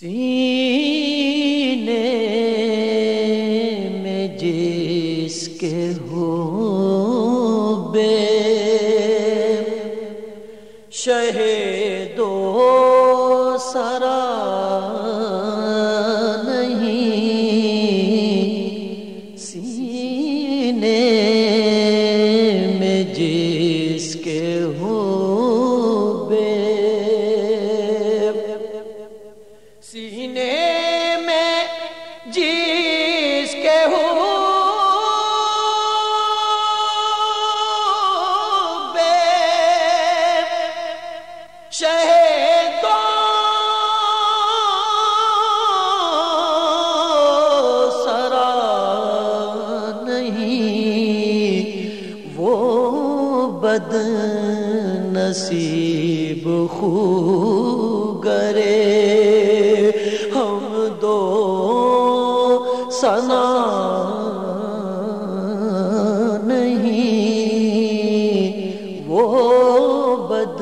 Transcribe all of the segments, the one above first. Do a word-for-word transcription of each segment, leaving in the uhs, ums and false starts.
سینے میں جس کے ہو بے شہید و سرا نہیں، سینے میں جس کے ہو بے سینے میں جس کے ہو بے شہید و سرا نہیں، وہ بد نصیب خو گرے ہم دو ثنا نہیں، وہ بد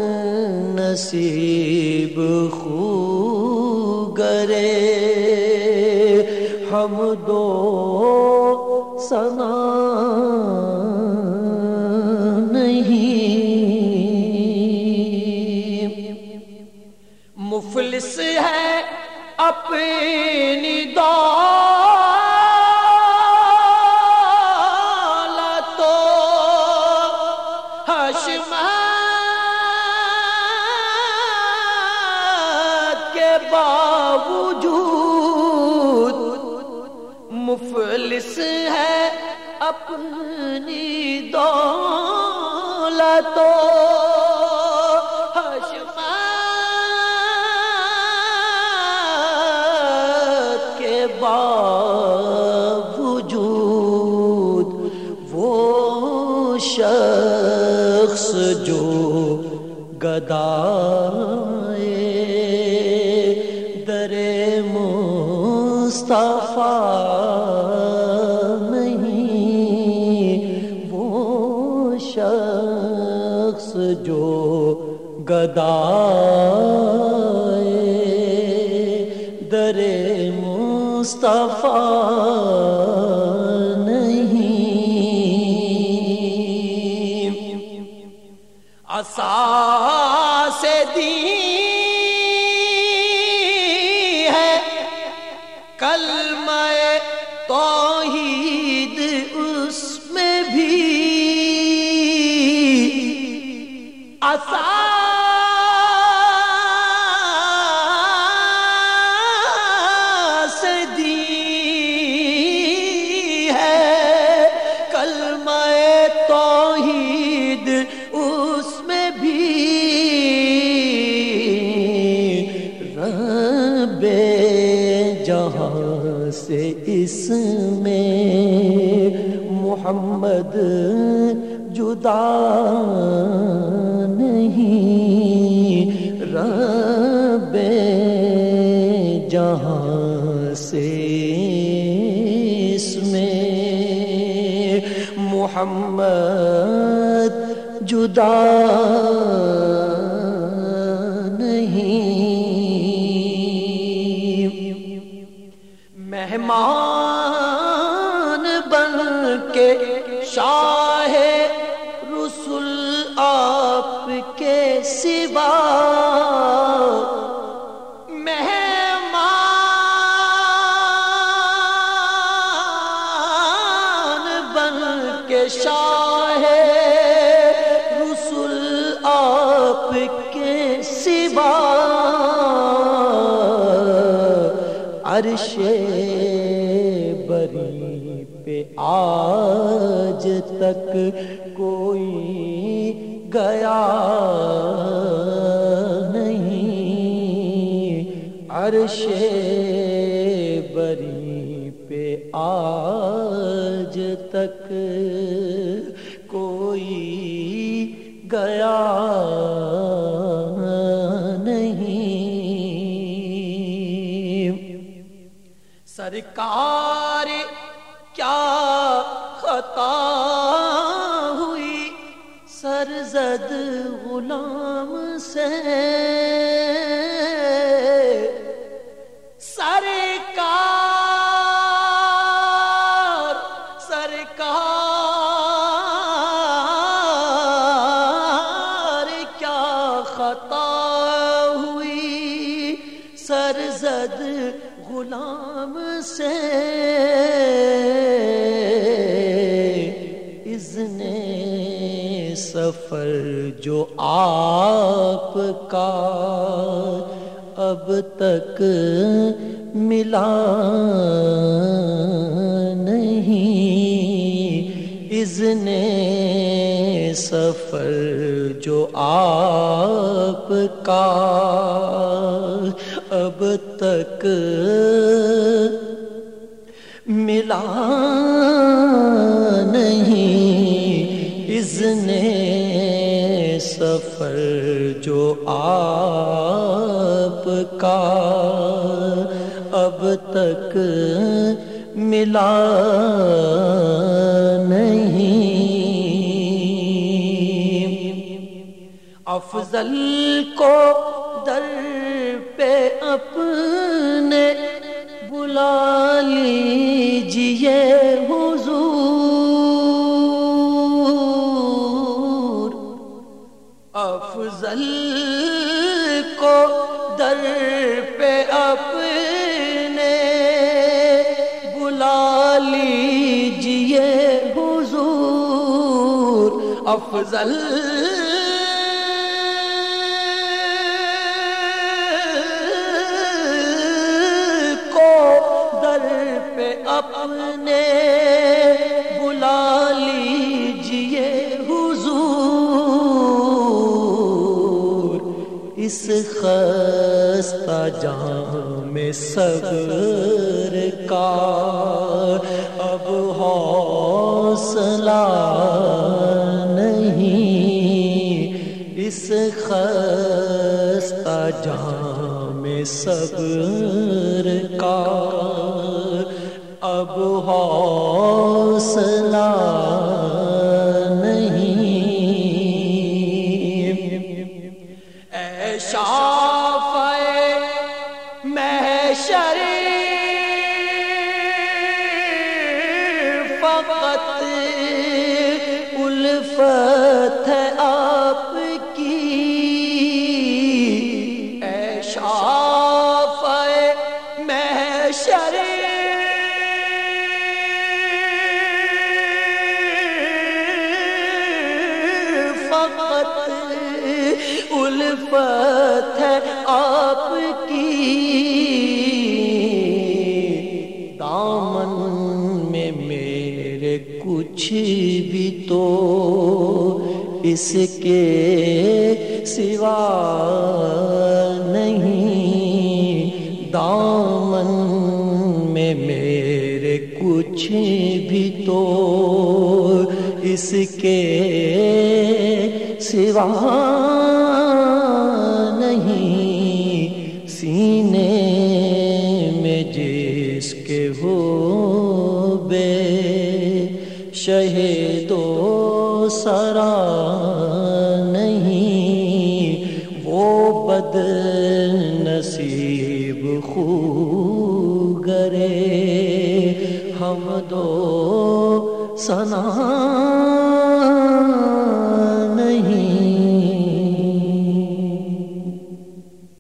نصیب خو گرے ہم دو ثنا مفلس ہے اپنی دولت تو حشمت کے باوجود، مفلس ہے اپنی دولت تو باوجود، وہ شخص جو گدائے در مصطفیٰ نہیں، وہ شخص جو گدائے در مصطفیٰ نہیں، اساس دین ہے کلمہ توحید، اس میں بھی اساس جہاں سے اس میں محمد جدا نہیں، رب جہاں سے اس میں محمد جدا مہمان بن کے شاہ رسول آپ کے سوا، مہمان بن کے شاہ رسول آپ کے سوا، عرش بری پہ آج تک کوئی گیا نہیں، عرش بری پہ آج تک کوئی گیا سرکار کیا خطا ہوئی سرزد غلام سے سفر جو آپ کا اب تک ملا نہیں، اذن سفر جو آپ کا اب تک ملا نہیں، اذن سفر جو آپ کا اب تک ملا نہیں، افضل کو در پہ اپنے بلا لیجئے حضور، افضل کو در پہ اپنے بلا لیجئے حضور، افضل اپنے بلا لیجئے حضور، اس خستہ جام میں صبر کا اب حوصلہ نہیں، اس خستہ جام میں صبر کا اب حوصلہ نہیں، اے شافعِ محشر فقط الفت ہے آپ کی، اے شافعِ محشر الفت ہے آپ کی، دامن میں میرے کچھ بھی تو اس کے سوا نہیں، دامن میں میرے کچھ بھی تو اس کے سوا نہیں، سینے میں جس کے ہو بے شہیدو سرا نہیں، وہ بد نصیب خوگرے حمد و ثنا